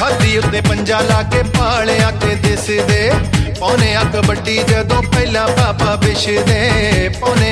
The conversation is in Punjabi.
ਛਾਤੀ ਉੱਤੇ ਪੰਜਾ ਲਾ ਕੇ ਪਾਲਿਆਂ ਤੇ ਦਿਸਦੇ ਪਾਉਨੇ ਆ ਕਬੱਡੀ ਜਦੋਂ ਪਹਿਲਾਂ ਪਾਪਾ ਵਿਛਦੇ ਪਾਉਨੇ